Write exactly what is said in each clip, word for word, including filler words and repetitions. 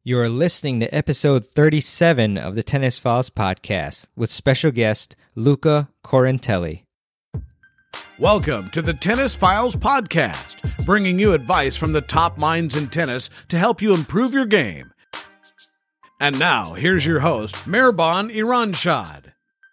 You're listening to episode thirty-seven of the Tennis Files podcast with special guest Luca Corantelli. Welcome to the Tennis Files podcast, bringing you advice from the top minds in tennis to help you improve your game. And now, here's your host, Mehrban Iranshad.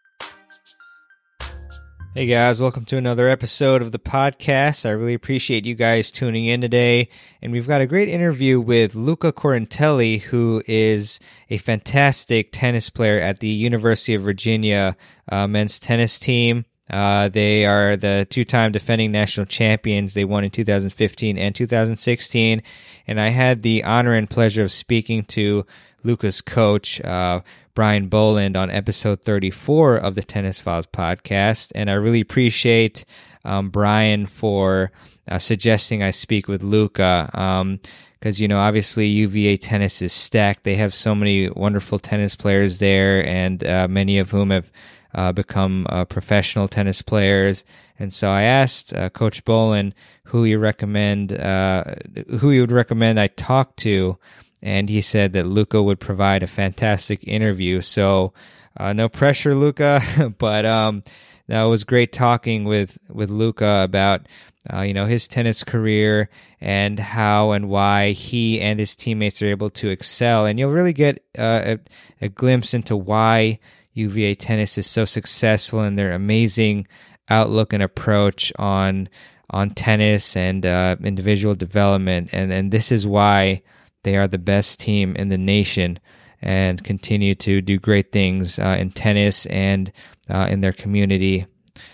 Hey guys, welcome to another episode of the podcast. I really appreciate you guys tuning in today. And we've got a great interview with Luca Corantelli, who is a fantastic tennis player at the University of Virginia uh, men's tennis team. Uh, they are the two-time defending national champions. They won in two thousand fifteen and two thousand sixteen. And I had the honor and pleasure of speaking to Luca's coach, uh, Brian Boland, on episode thirty-four of the Tennis Files podcast. And I really appreciate um, Brian for uh, suggesting I speak with Luca. Um, because, you know, obviously U V A tennis is stacked. They have so many wonderful tennis players there, and uh, many of whom have uh, become uh, professional tennis players. And so I asked uh, Coach Boland who he recommend, uh, who he would recommend I talk to. And he said that Luca would provide a fantastic interview. So uh, no pressure, Luca, but um, that was great talking with, with Luca about uh, you know his tennis career and how and why he and his teammates are able to excel. And you'll really get uh, a, a glimpse into why U V A tennis is so successful and their amazing outlook and approach on on tennis and uh, individual development. And and this is why they are the best team in the nation and continue to do great things uh, in tennis and uh, in their community.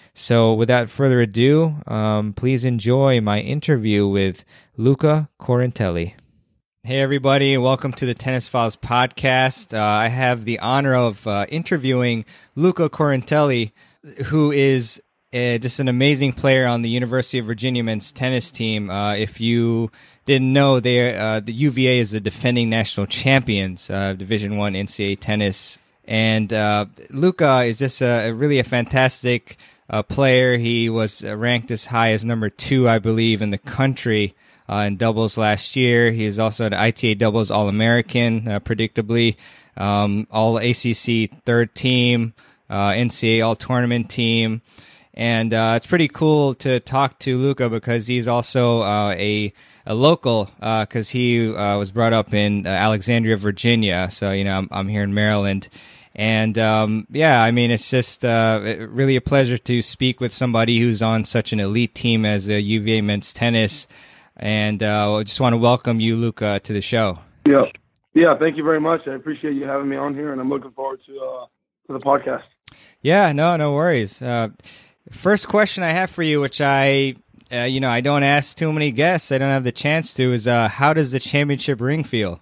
So without further ado, um, please enjoy my interview with Luca Corantelli. Hey everybody, welcome to the Tennis Files podcast. Uh, I have the honor of uh, interviewing Luca Corantelli, who is uh, just an amazing player on the University of Virginia men's tennis team. Uh, if you didn't know, they uh, the U V A is the defending national champions of uh, Division One N C A A tennis, and uh, Luca is just a, a really a fantastic uh, player. He was ranked as high as number two, I believe, in the country uh, in doubles last year. He is also an I T A doubles All-American, uh, predictably, um, All A C C third team, uh, N C A A All-Tournament team. And uh, it's pretty cool to talk to Luca because he's also uh, a a local because uh, he uh, was brought up in uh, Alexandria, Virginia. So, you know, I'm, I'm here in Maryland. And, um, yeah, I mean, it's just uh, really a pleasure to speak with somebody who's on such an elite team as a U V A men's tennis. And uh, I just want to welcome you, Luca, to the show. Yeah, yeah. Thank you very much. I appreciate you having me on here, and I'm looking forward to uh, to the podcast. Yeah, no, no worries. Uh, first question I have for you, which I... Uh, you know, I don't ask too many guests. I don't have the chance to. Is uh, how does the championship ring feel?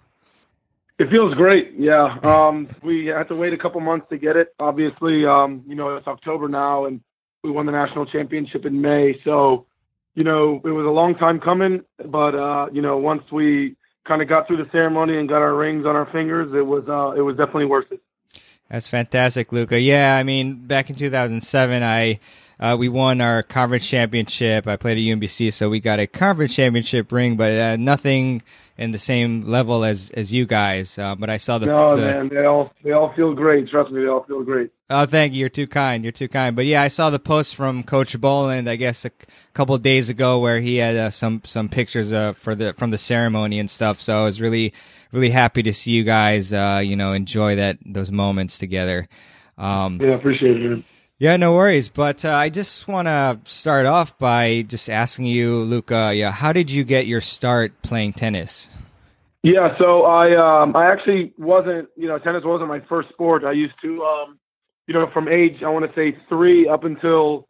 It feels great. Yeah, um, we had to wait a couple months to get it. Obviously, um, you know, it's October now, and we won the national championship in May. So, you know, it was a long time coming. But uh, you know, once we kind of got through the ceremony and got our rings on our fingers, it was uh, it was definitely worth it. That's fantastic, Luca. Yeah, I mean, back in two thousand seven, I. Uh, we won our conference championship. I played at U M B C, so we got a conference championship ring, but uh, nothing in the same level as, as you guys. Uh, but I saw the no the, man, they all they all feel great. Trust me, they all feel great. Oh, thank you. You're too kind. You're too kind. But yeah, I saw the post from Coach Boland, I guess, a c- couple of days ago, where he had uh, some some pictures uh, for the from the ceremony and stuff. So I was really really happy to see you guys, uh, you know, enjoy that those moments together. Um, yeah, appreciate it, man. Yeah, no worries. But uh, I just want to start off by just asking you, Luca, yeah, how did you get your start playing tennis? Yeah, so I um, I actually wasn't, you know, tennis wasn't my first sport. I used to, um, you know, from age, I want to say three up until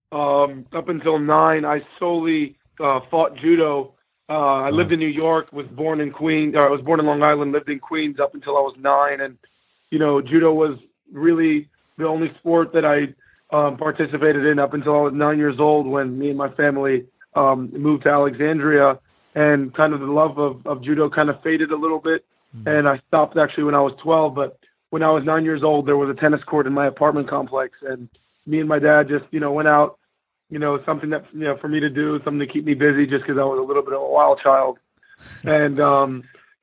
um, up until nine, I solely uh, fought judo. Uh, I lived in New York, was born in Queens, or I was born in Long Island, lived in Queens up until I was nine. And, you know, judo was really the only sport that I um, participated in up until I was nine years old, when me and my family um, moved to Alexandria, and kind of the love of, of judo kind of faded a little bit. Mm-hmm. And I stopped actually when I was twelve. But when I was nine years old, there was a tennis court in my apartment complex, and me and my dad just, you know, went out, you know, something that, you know, for me to do, something to keep me busy, just because I was a little bit of a wild child. And, um,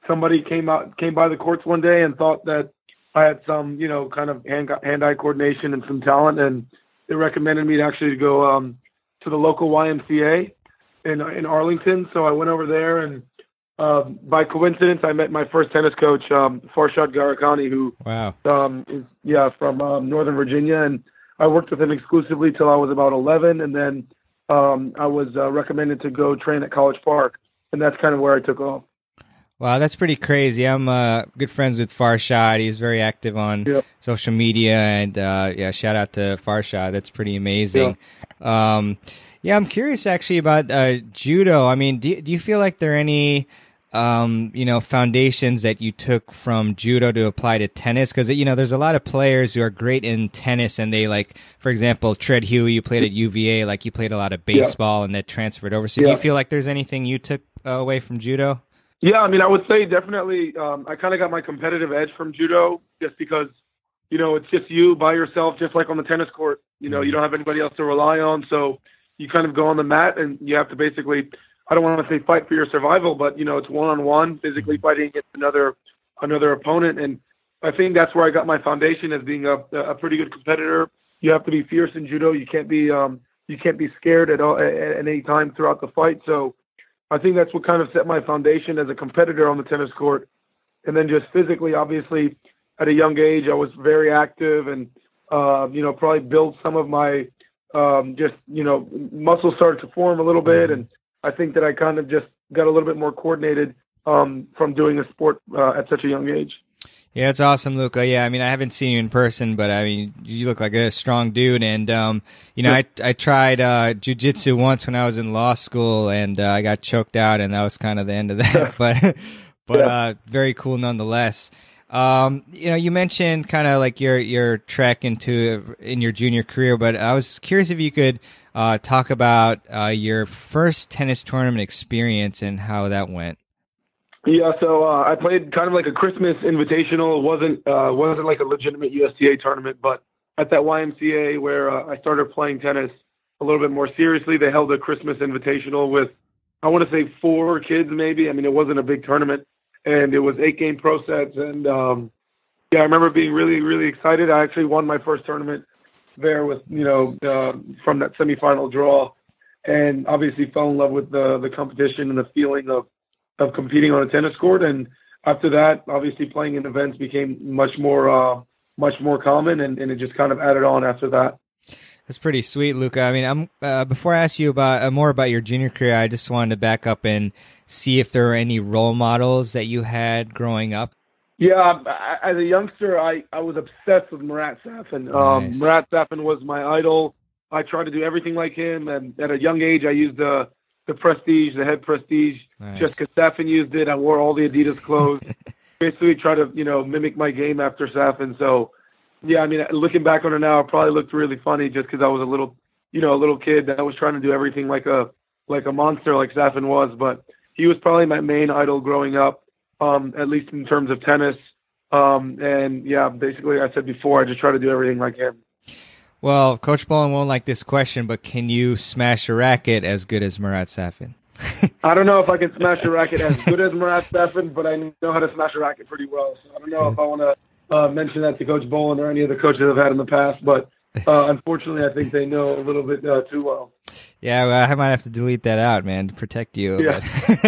somebody came out came by the courts one day and thought that I had some, you know, kind of hand hand eye coordination and some talent, and they recommended me to actually go um, to the local Y M C A in in Arlington. So I went over there, and uh, by coincidence, I met my first tennis coach, um, Farshad Garakani, who wow, um, is yeah from um, Northern Virginia, and I worked with him exclusively till I was about eleven, and then um, I was uh, recommended to go train at College Park, and that's kind of where I took off. Wow, that's pretty crazy. I'm uh, good friends with Farshad. He's very active on Yep. social media, and uh, yeah, shout out to Farshad. That's pretty amazing. Yeah, um, yeah I'm curious actually about uh, judo. I mean, do, do you feel like there are any um, you know foundations that you took from judo to apply to tennis? Because you know, there's a lot of players who are great in tennis, and they like, for example, Tread Huey, you played at U V A, like you played a lot of baseball, yeah. and that transferred over. So, yeah. do you feel like there's anything you took uh, away from judo? Yeah, I mean, I would say definitely um, I kind of got my competitive edge from judo just because, you know, it's just you by yourself, just like on the tennis court. You know, you don't have anybody else to rely on. So you kind of go on the mat and you have to basically, I don't want to say fight for your survival, but, you know, it's one-on-one, physically fighting against another another opponent. And I think that's where I got my foundation as being a, a pretty good competitor. You have to be fierce in judo. You can't be um, you can't be scared at, all, at, at any time throughout the fight. So I think that's what kind of set my foundation as a competitor on the tennis court. And then just physically, obviously, at a young age, I was very active and, uh, you know, probably built some of my um, just, you know, muscles started to form a little bit. And I think that I kind of just got a little bit more coordinated um, from doing a sport uh, at such a young age. Yeah, it's awesome, Luca. Yeah, I mean, I haven't seen you in person, but I mean, you look like a strong dude. And, um, you know, yeah. I I tried uh, jiu-jitsu once when I was in law school, and uh, I got choked out, and that was kind of the end of that. but but yeah. uh, very cool nonetheless. Um, you know, you mentioned kind of like your your trek into in your junior career, but I was curious if you could uh, talk about uh, your first tennis tournament experience and how that went. Yeah, so uh, I played kind of like a Christmas invitational. It wasn't uh, wasn't like a legitimate U S T A tournament, but at that Y M C A where uh, I started playing tennis a little bit more seriously, they held a Christmas invitational with, I want to say, four kids maybe. I mean, it wasn't a big tournament, and it was eight game pro sets. And um, yeah, I remember being really, really excited. I actually won my first tournament there with, you know, uh, from that semifinal draw, and obviously fell in love with the the competition and the feeling of of competing on a tennis court. And after that, obviously playing in events became much more uh, much more common, and, and it just kind of added on after that. That's pretty sweet, Luca. I mean, I'm uh, before I ask you about uh, more about your junior career, I just wanted to back up and see if there were any role models that you had growing up. Yeah, as a youngster, I, I was obsessed with Marat Safin. Um, nice. Marat Safin was my idol. I tried to do everything like him, and at a young age, I used the the Prestige, the head Prestige, nice. Just because Safin used it. I wore all the Adidas clothes. Basically, try to you know mimic my game after Safin. So, yeah, I mean, looking back on it now, it probably looked really funny just because I was a little, you know, a little kid that was trying to do everything like a like a monster, like Safin was. But he was probably my main idol growing up, um, at least in terms of tennis. Um, and yeah, basically, I said before, I just try to do everything like him. Well, Coach Bowen won't like this question, but can you smash a racket as good as Marat Safin? I don't know if I can smash a racket as good as Marat Safin, but I know how to smash a racket pretty well. So I don't know if I want to uh, mention that to Coach Bowen or any of the coaches I've had in the past, but uh, unfortunately, I think they know a little bit uh, too well. Yeah, well, I might have to delete that out, man, to protect you. Yeah.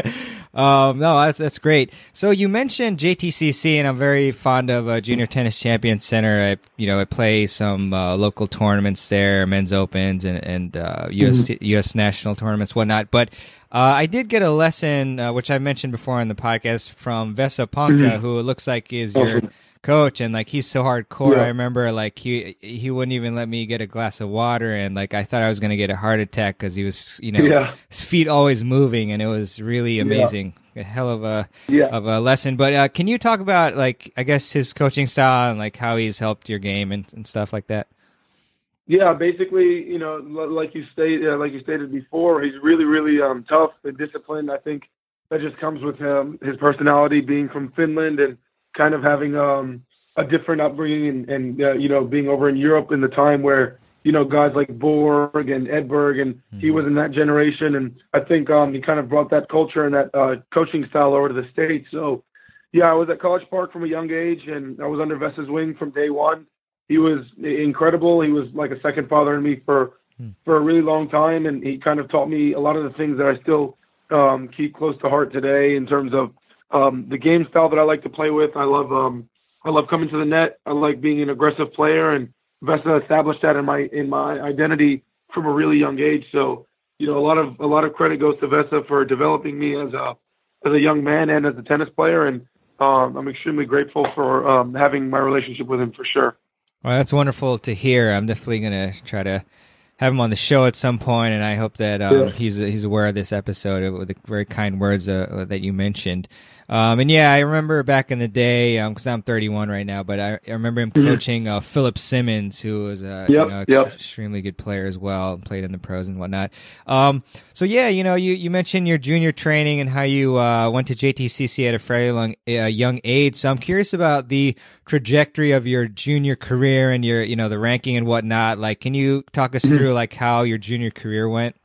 um, no, that's that's great. So you mentioned J T C C, and I'm very fond of uh, Junior Tennis Champion Center. I, you know, I play some uh, local tournaments there, men's opens and and uh, U S mm-hmm. U S national tournaments, whatnot. But uh, I did get a lesson, uh, which I mentioned before on the podcast, from Vesa Panka, mm-hmm. who it looks like is your coach, and like he's so hardcore. Yeah. I remember like he he wouldn't even let me get a glass of water, and like I thought I was gonna get a heart attack because he was, you know, yeah. his feet always moving, and it was really amazing. Yeah. A hell of a yeah. of a lesson. But uh, can you talk about like I guess his coaching style and like how he's helped your game and, and stuff like that? Yeah, basically, you know, like you stated, uh, like you stated before, he's really really um, tough and disciplined. I think that just comes with him, his personality, being from Finland and kind of having um, a different upbringing and, and uh, you know, being over in Europe in the time where, you know, guys like Borg and Edberg, and mm-hmm. he was in that generation. And I think um, he kind of brought that culture and that uh, coaching style over to the States. So Yeah, I was at College Park from a young age, and I was under Vessa's wing from day one. He was incredible. He was like a second father to me for hmm. for a really long time, and he kind of taught me a lot of the things that I still um, keep close to heart today in terms of um, the game style that I like to play with. I love um, I love coming to the net. I like being an aggressive player, and Vessa established that in my in my identity from a really young age. So, you know, a lot of a lot of credit goes to Vessa for developing me as a as a young man and as a tennis player, and um, I'm extremely grateful for um, having my relationship with him for sure. Well, that's wonderful to hear. I'm definitely going to try to have him on the show at some point, and I hope that um, yeah. he's he's aware of this episode with the very kind words uh, that you mentioned. Um, and yeah, I remember back in the day, because um, I'm thirty-one right now, but I, I remember him mm-hmm. coaching uh, Philip Simmons, who was a yep, you know, yep. ex- extremely good player as well, played in the pros and whatnot. Um, so yeah, you know, you, you mentioned your junior training and how you uh, went to J T C C at a fairly long, uh, young age. So I'm curious about the trajectory of your junior career and your, you know, the ranking and whatnot. Like, can you talk us mm-hmm. through like how your junior career went?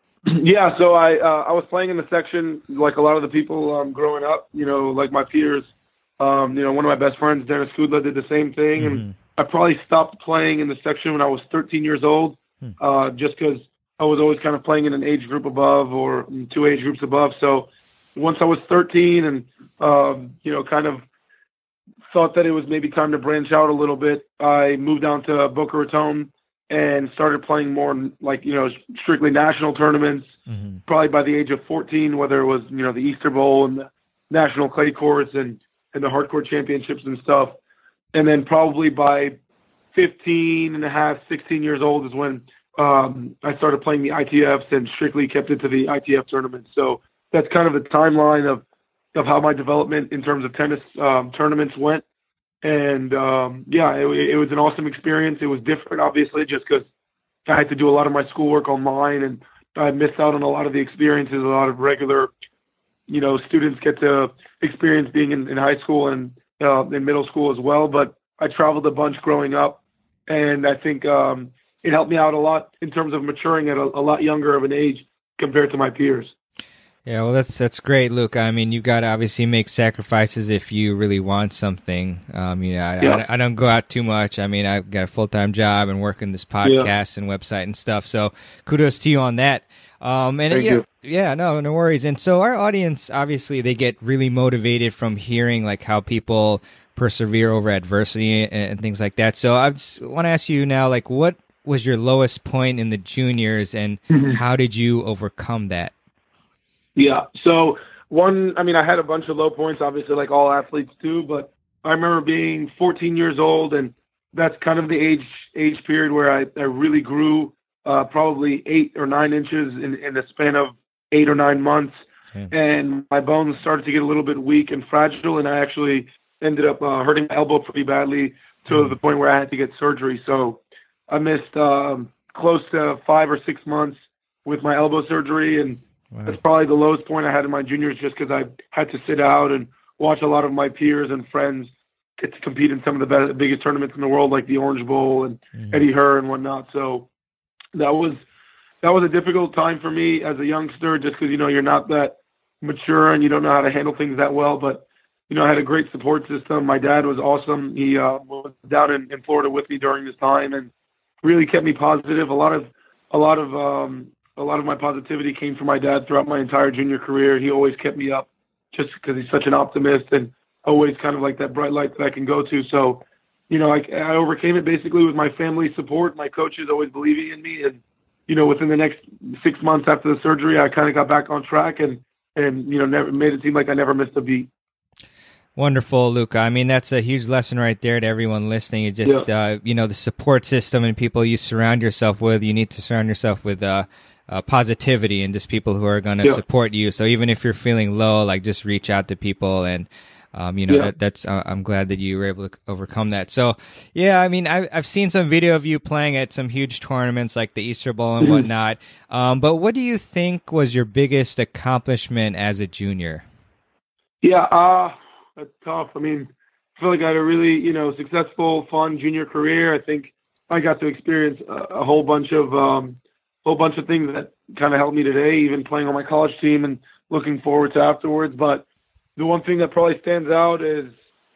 Yeah, so I uh, I was playing in the section like a lot of the people um, growing up, you know, like my peers. Um, you know, one of my best friends, Dennis Kudla, did the same thing. Mm-hmm. And I probably stopped playing in the section when I was thirteen years old, mm-hmm. uh, just because I was always kind of playing in an age group above or two age groups above. So once I was thirteen and, um, you know, kind of thought that it was maybe time to branch out a little bit, I moved down to Boca Raton and started playing more like, you know, strictly national tournaments, mm-hmm. probably by the age of fourteen, whether it was, you know, the Easter Bowl and the national clay courts and, and the hardcore championships and stuff. And then probably by fifteen and a half, sixteen years old is when um, I started playing the I T Fs and strictly kept it to the I T F tournaments. So that's kind of the timeline of, of how my development in terms of tennis um, tournaments went. And, um, yeah, it, it was an awesome experience. It was different, obviously, just because I had to do a lot of my schoolwork online, and I missed out on a lot of the experiences a lot of regular, you know, students get to experience being in, in high school and uh, in middle school as well. But I traveled a bunch growing up, and I think um, it helped me out a lot in terms of maturing at a, a lot younger of an age compared to my peers. Yeah, well, that's that's great, Luke. I mean, you've got to obviously make sacrifices if you really want something. Um, you know, I, yeah. I, I don't go out too much. I mean, I've got a full-time job and working this podcast yeah. and website and stuff. So kudos to you on that. Um, and Thank you you. know, yeah, no, no worries. And so our audience, obviously, they get really motivated from hearing like how people persevere over adversity and, and things like that. So I just want to ask you now, like, what was your lowest point in the juniors, and mm-hmm. how did you overcome that? Yeah. So one, I mean, I had a bunch of low points, obviously, like all athletes do, but I remember being fourteen years old, and that's kind of the age age period where I, I really grew uh, probably eight or nine inches in, in the span of eight or nine months. Yeah. And my bones started to get a little bit weak and fragile, and I actually ended up uh, hurting my elbow pretty badly to mm-hmm. the point where I had to get surgery. So I missed um, close to five or six months with my elbow surgery, and wow. that's probably the lowest point I had in my juniors, just because I had to sit out and watch a lot of my peers and friends get to compete in some of the best, biggest tournaments in the world, like the Orange Bowl and mm-hmm. Eddie Herr and whatnot. So that was that was a difficult time for me as a youngster, just because, you know, you're not that mature and you don't know how to handle things that well. But, you know, I had a great support system. My dad was awesome. He uh, was down in, in Florida with me during this time and really kept me positive. A lot of a lot of um, a lot of my positivity came from my dad throughout my entire junior career. He always kept me up, just because he's such an optimist and always kind of like that bright light that I can go to. So, you know, I, I overcame it basically with my family support, my coaches always believing in me. And, you know, within the next six months after the surgery, I kind of got back on track and, and, you know, never made it seem like I never missed a beat. Wonderful, Luca. I mean, that's a huge lesson right there to everyone listening. It's just, yeah. uh, you know, the support system and people you surround yourself with. You need to surround yourself with uh, uh, positivity and just people who are going to yeah. support you. So even if you're feeling low, like just reach out to people and, Um, you know, yeah. that, that's, uh, I'm glad that you were able to overcome that. So, yeah, I mean, I, I've seen some video of you playing at some huge tournaments like the Easter Bowl and mm-hmm. whatnot. Um, but what do you think was your biggest accomplishment as a junior? Yeah, uh, that's tough. I mean, I feel like I had a really, you know, successful, fun junior career. I think I got to experience a, a whole bunch of, um, whole bunch of things that kind of helped me today, even playing on my college team and looking forward to afterwards. But the one thing that probably stands out is,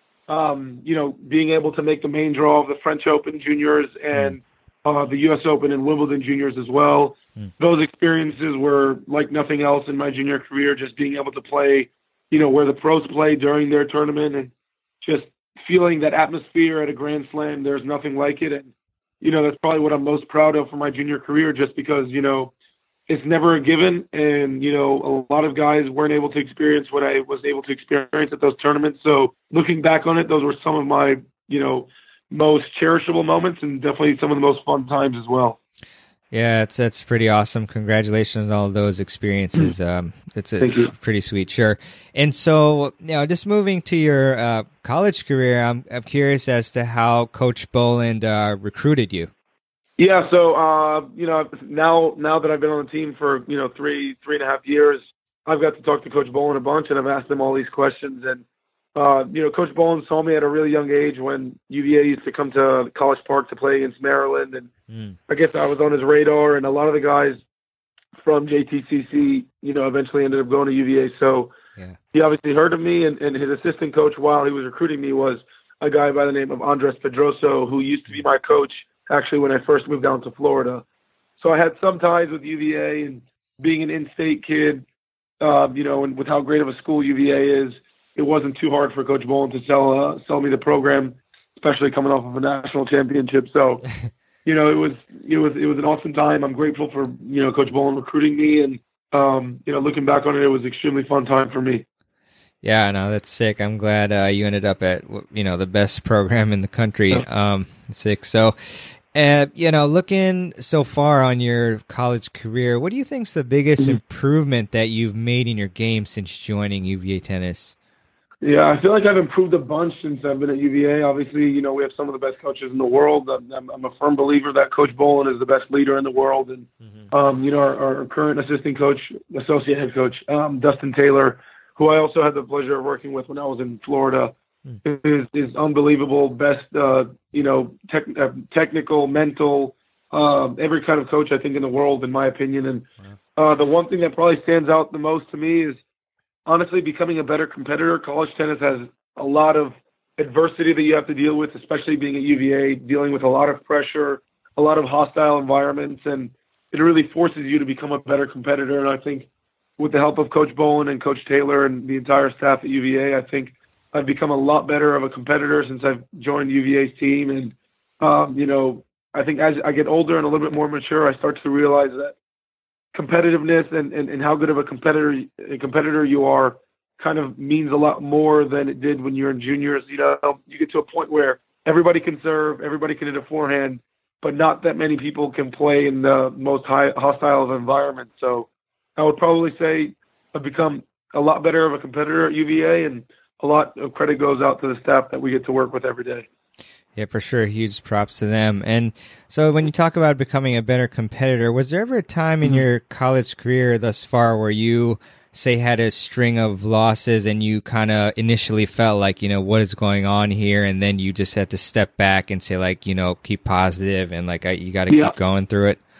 um, you know, being able to make the main draw of the French Open juniors and uh, the U S Open and Wimbledon juniors as well. Mm. Those experiences were like nothing else in my junior career, just being able to play, you know, where the pros play during their tournament and just feeling that atmosphere at a Grand Slam. There's nothing like it. And, you know, that's probably what I'm most proud of for my junior career, just because, you know, it's never a given. And, you know, a lot of guys weren't able to experience what I was able to experience at those tournaments. So looking back on it, those were some of my, you know, most cherishable moments and definitely some of the most fun times as well. Yeah, it's that's pretty awesome. Congratulations on all those experiences. Um, it's it's pretty sweet, sure. And so, you know, just moving to your uh, college career, I'm I'm curious as to how Coach Boland uh, recruited you. Yeah, so uh, you know, now now that I've been on the team for you know three three and a half years, I've got to talk to Coach Boland a bunch, and I've asked him all these questions. And uh, you know, Coach Boland saw me at a really young age when U V A used to come to College Park to play against Maryland, and mm. I guess I was on his radar. And a lot of the guys from J T C C, you know, eventually ended up going to U V A. So yeah. He obviously heard of me, and, and his assistant coach while he was recruiting me was a guy by the name of Andres Pedroso, who used to be my coach actually when I first moved down to Florida. So I had some ties with U V A, and being an in-state kid, uh, you know, and with how great of a school U V A is, it wasn't too hard for Coach Boland to sell uh, sell me the program, especially coming off of a national championship. So, you know, it was it was it was an awesome time. I'm grateful for you know Coach Boland recruiting me, and um, you know, looking back on it, it was an extremely fun time for me. Yeah, no, that's sick. I'm glad uh, you ended up at you know the best program in the country. Yeah. Um, sick. So. Uh, you know, looking so far on your college career, what do you think is the biggest mm-hmm. improvement that you've made in your game since joining U V A Tennis? Yeah, I feel like I've improved a bunch since I've been at U V A. Obviously, you know, we have some of the best coaches in the world. I'm, I'm a firm believer that Coach Boland is the best leader in the world. And, mm-hmm. um, you know, our, our current assistant coach, associate head coach, um, Dustin Taylor, who I also had the pleasure of working with when I was in Florida, Is, is unbelievable. Best, uh, you know, tech, uh, technical, mental, uh, every kind of coach I think in the world, in my opinion. And uh, the one thing that probably stands out the most to me is honestly becoming a better competitor. College tennis has a lot of adversity that you have to deal with, especially being at U V A, dealing with a lot of pressure, a lot of hostile environments, and it really forces you to become a better competitor. And I think with the help of Coach Boland and Coach Taylor and the entire staff at U V A, I think I've become a lot better of a competitor since I've joined U V A's team. And, um, you know, I think as I get older and a little bit more mature, I start to realize that competitiveness and, and, and how good of a competitor a competitor you are kind of means a lot more than it did when you're in juniors. You know, you get to a point where everybody can serve, everybody can hit a forehand, but not that many people can play in the most high, hostile of environments. So I would probably say I've become a lot better of a competitor at U V A, and a lot of credit goes out to the staff that we get to work with every day. Yeah, for sure. Huge props to them. And so when you talk about becoming a better competitor, was there ever a time in mm-hmm. your college career thus far where you, say, had a string of losses and you kind of initially felt like, you know, what is going on here? And then you just had to step back and say, like, you know, keep positive and, like, you got to yeah. keep going through it?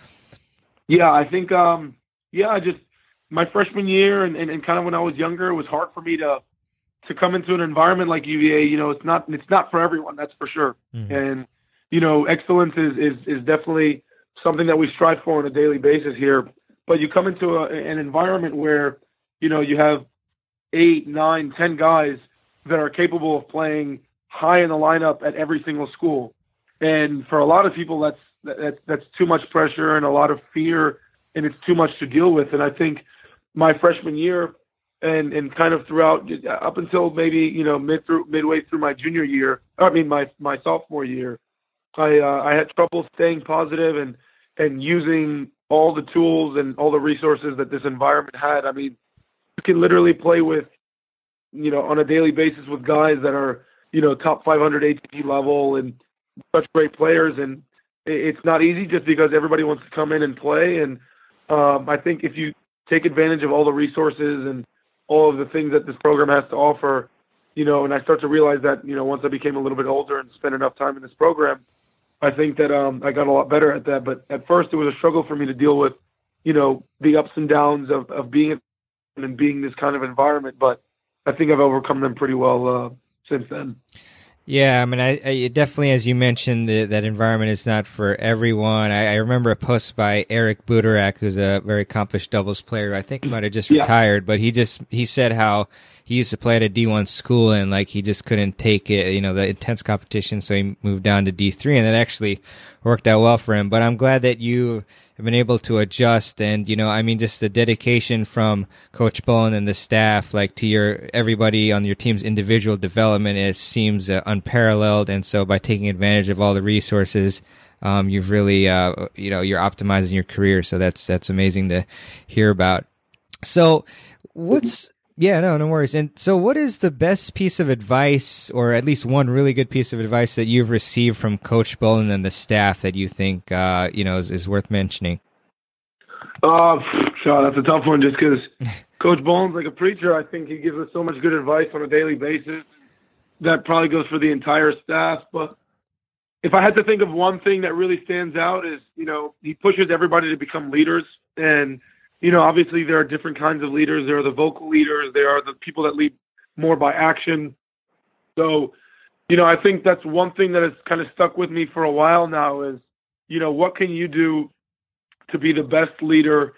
Yeah, I think, um, yeah, I just, my freshman year and, and, and kind of when I was younger, it was hard for me to, to come into an environment like U V A. You know, it's not, it's not for everyone, that's for sure. Mm-hmm. And, you know, excellence is, is, is definitely something that we strive for on a daily basis here. But you come into a, an environment where, you know, you have eight, nine, ten guys that are capable of playing high in the lineup at every single school. And for a lot of people, that's, that's, that's too much pressure and a lot of fear, and it's too much to deal with. And I think my freshman year, and and kind of throughout up until maybe you know mid through midway through my junior year, I mean my my sophomore year, I uh, I had trouble staying positive and and using all the tools and all the resources that this environment had. I mean, you can literally play with, you know, on a daily basis with guys that are you know top five hundred A T P level and such great players, and it's not easy just because everybody wants to come in and play. And um, I think if you take advantage of all the resources and all of the things that this program has to offer, you know, and I start to realize that, you know, once I became a little bit older and spent enough time in this program, I think that um, I got a lot better at that. But at first it was a struggle for me to deal with, you know, the ups and downs of, of being and being this kind of environment. But I think I've overcome them pretty well uh, since then. Yeah, I mean, I, I definitely, as you mentioned, the, that environment is not for everyone. I, I remember a post by Eric Buderak, who's a very accomplished doubles player. I think he might have just yeah. retired, but he just he said how he used to play at a D one school and like he just couldn't take it, you know, the intense competition, so he moved down to D three, and that actually worked out well for him. But I'm glad that you have been able to adjust, and you know, I mean, just the dedication from Coach Bowen and the staff, like to your everybody on your team's individual development, it seems uh, unparalleled. And so, by taking advantage of all the resources, um, you've really, uh, you know, you're optimizing your career. So that's that's amazing to hear about. So, what's Yeah, no, no worries. And so what is the best piece of advice, or at least one really good piece of advice that you've received from Coach Bowen and the staff that you think, uh, you know, is, is worth mentioning? Uh, Sean, that's a tough one just because Coach Bowen's like a preacher. I think he gives us so much good advice on a daily basis. That probably goes for the entire staff. But if I had to think of one thing that really stands out is, you know, he pushes everybody to become leaders. And you know, obviously there are different kinds of leaders. There are the vocal leaders. There are the people that lead more by action. So, you know, I think that's one thing that has kind of stuck with me for a while now is, you know, what can you do to be the best leader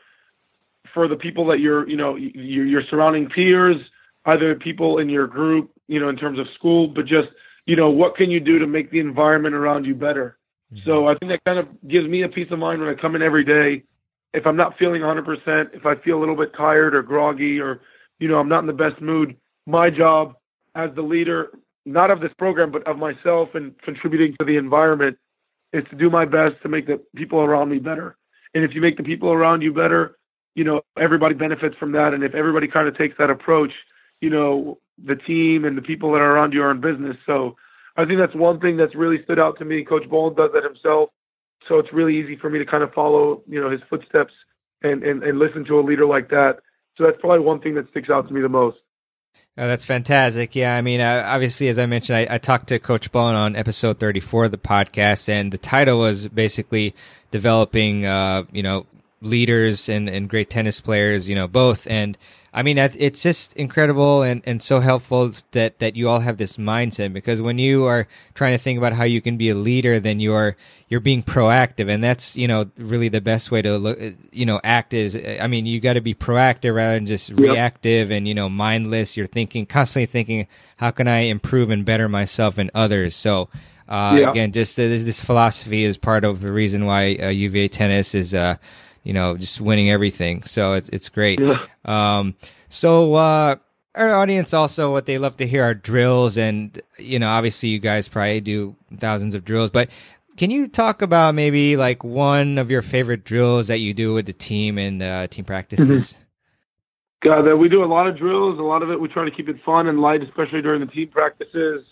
for the people that you're, you know, your, your surrounding peers, either people in your group, you know, in terms of school, but just, you know, what can you do to make the environment around you better? Mm-hmm. So I think that kind of gives me a peace of mind when I come in every day. If I'm not feeling one hundred percent, if I feel a little bit tired or groggy or, you know, I'm not in the best mood, my job as the leader, not of this program, but of myself and contributing to the environment, is to do my best to make the people around me better. And if you make the people around you better, you know, everybody benefits from that. And if everybody kind of takes that approach, you know, the team and the people that are around you are in business. So I think that's one thing that's really stood out to me. Coach Bowen does that himself. So it's really easy for me to kind of follow, you know, his footsteps and, and, and listen to a leader like that. So that's probably one thing that sticks out to me the most. Oh, that's fantastic. Yeah, I mean, uh, obviously, as I mentioned, I, I talked to Coach Bowen on episode thirty-four of the podcast, and the title was basically developing, uh, you know, leaders and, and great tennis players, you know, both. And I mean, it's just incredible and, and so helpful that, that you all have this mindset, because when you are trying to think about how you can be a leader, then you're, you're being proactive. And that's, you know, really the best way to look, you know, act is, I mean, you got to be proactive rather than just yep. reactive and, you know, mindless. You're thinking, constantly thinking, how can I improve and better myself and others? So, uh, yeah. again, just uh, this, this philosophy is part of the reason why uh, U V A tennis is, uh, you know, just winning everything. So it's it's great. Yeah. Um, so uh, our audience also, what they love to hear are drills, and you know, obviously you guys probably do thousands of drills. But can you talk about maybe like one of your favorite drills that you do with the team and uh, team practices? Mm-hmm. God, we do a lot of drills. A lot of it we try to keep it fun and light, especially during the team practices.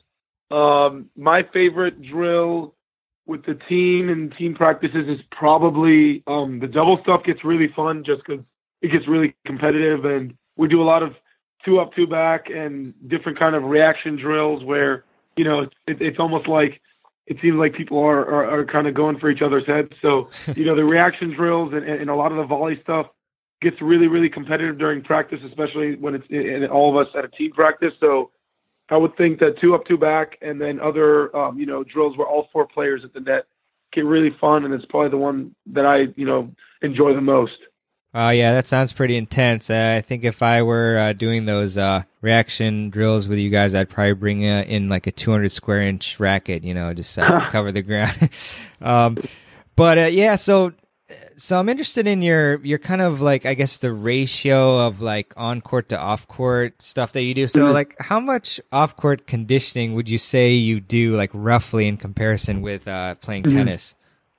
Um, my favorite drill with the team and team practices is probably um, the double stuff gets really fun just because it gets really competitive, and we do a lot of two up, two back and different kind of reaction drills where, you know, it, it's almost like it seems like people are, are, are kind of going for each other's heads. So, you know, the reaction drills and, and a lot of the volley stuff gets really, really competitive during practice, especially when it's in all of us at a team practice. So I would think that two up, two back, and then other, um, you know, drills where all four players at the net get really fun, and it's probably the one that I, you know, enjoy the most. Oh, uh, yeah, that sounds pretty intense. Uh, I think if I were uh, doing those uh, reaction drills with you guys, I'd probably bring uh, in like a two hundred square inch racket, you know, just uh, cover the ground. um, but uh, yeah, so so I'm interested in your your kind of like, I guess, the ratio of like on court to off court stuff that you do. So mm-hmm. like, how much off court conditioning would you say you do, like roughly in comparison with uh, playing mm-hmm. tennis?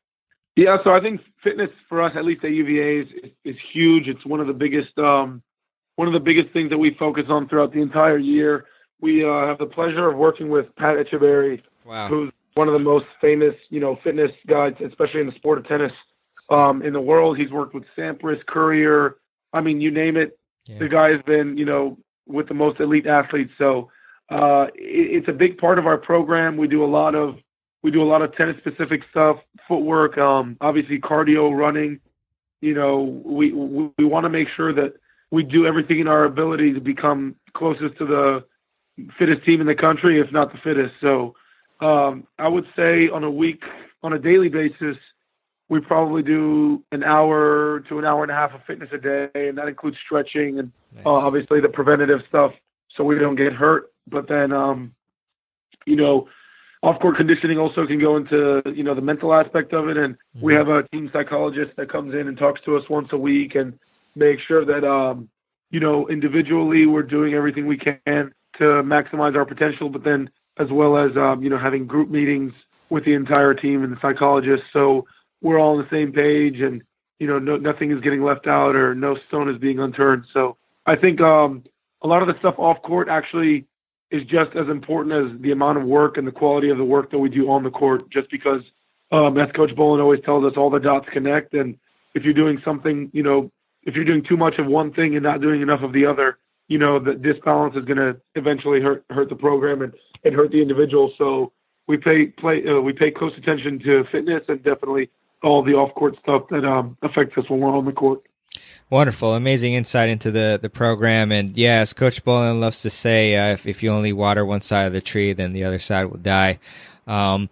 Yeah, so I think fitness for us, at least at U V A, is, is huge. It's one of the biggest um, one of the biggest things that we focus on throughout the entire year. We uh, have the pleasure of working with Pat Echeverry, wow. who's one of the most famous, you know, fitness guys, especially in the sport of tennis um, in the world. He's worked with Sampras, Courier. I mean, you name it. Yeah. The guy has been, you know, with the most elite athletes. So uh, it, it's a big part of our program. We do a lot of We do a lot of tennis-specific stuff, footwork, um, obviously cardio, running. You know, we we, we want to make sure that we do everything in our ability to become closest to the fittest team in the country, if not the fittest. So um, I would say on a week, on a daily basis, we probably do an hour to an hour and a half of fitness a day, and that includes stretching and nice. uh, obviously the preventative stuff so we don't get hurt. But then, um, you know, off-court conditioning also can go into, you know, the mental aspect of it. And mm-hmm. we have a team psychologist that comes in and talks to us once a week and makes sure that, um, you know, individually we're doing everything we can to maximize our potential, but then as well as, um, you know, having group meetings with the entire team and the psychologist. So we're all on the same page and, you know, no, nothing is getting left out or no stone is being unturned. So I think um, a lot of the stuff off court actually is just as important as the amount of work and the quality of the work that we do on the court, just because, um, as Coach Bolin always tells us, all the dots connect. And if you're doing something, you know, if you're doing too much of one thing and not doing enough of the other, you know, the disbalance is going to eventually hurt hurt the program and, and hurt the individual. So we pay play uh, we pay close attention to fitness and definitely all the off-court stuff that um, affects us when we're on the court. Wonderful. Amazing insight into the, the program. And yeah, as Coach Bolin loves to say, uh, if, if you only water one side of the tree, then the other side will die. Um,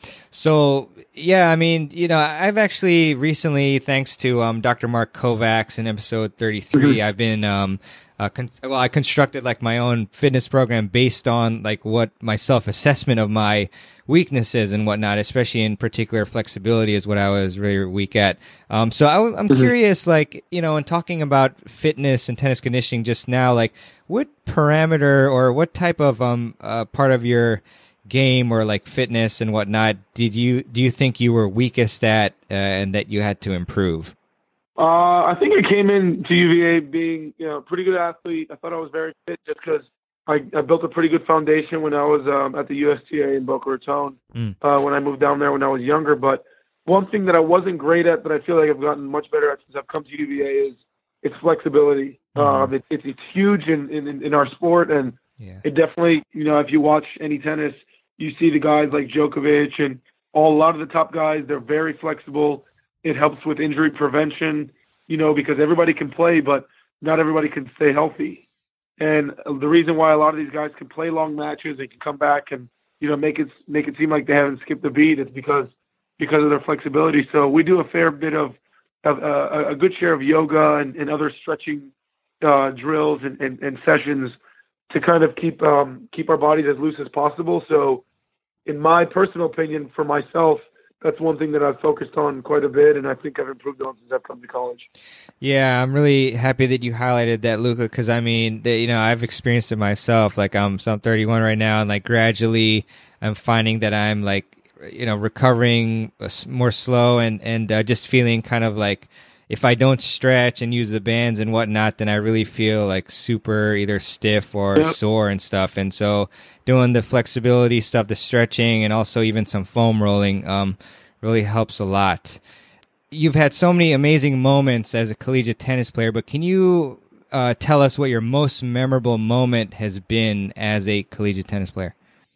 so yeah, I mean, you know, I've actually recently, thanks to um, Doctor Mark Kovacs in episode thirty-three, mm-hmm. I've been, um, uh, con- well, I constructed like my own fitness program based on like what my self-assessment of my weaknesses and whatnot, especially in particular flexibility is what I was really weak at. Um, so I w- I'm mm-hmm. curious, like, you know, in talking about fitness and tennis conditioning just now, like what parameter or what type of um uh, part of your game or like fitness and whatnot did you do you think you were weakest at uh, and that you had to improve? Uh, I think I came in to U V A being, you know, a pretty good athlete. I thought I was very fit just because I, I built a pretty good foundation when I was um, at the U S T A in Boca Raton mm. uh, when I moved down there when I was younger. But one thing that I wasn't great at, but I feel like I've gotten much better at since I've come to U V A is its flexibility. Mm-hmm. Uh, it, it's it's huge in, in, in our sport, and yeah. it definitely, you know, if you watch any tennis, you see the guys like Djokovic and all, a lot of the top guys, they're very flexible. It helps with injury prevention, you know, because everybody can play, but not everybody can stay healthy. And the reason why a lot of these guys can play long matches, they can come back and, you know, make it make it seem like they haven't skipped a beat, is because because of their flexibility. So we do a fair bit of, of uh, a good share of yoga and, and other stretching uh, drills and, and, and sessions to kind of keep um, keep our bodies as loose as possible. So in my personal opinion, for myself, that's one thing that I've focused on quite a bit, and I think I've improved on since I've come to college. Yeah, I'm really happy that you highlighted that, Luca, because, I mean, the, you know, I've experienced it myself. Like, I'm, so I'm thirty-one right now, and, like, gradually I'm finding that I'm, like, you know, recovering more slow and, and uh, just feeling kind of like if I don't stretch and use the bands and whatnot, then I really feel, like, super either stiff or yep. sore and stuff. And so doing the flexibility stuff, the stretching, and also even some foam rolling um, really helps a lot. You've had so many amazing moments as a collegiate tennis player, but can you uh, tell us what your most memorable moment has been as a collegiate tennis player?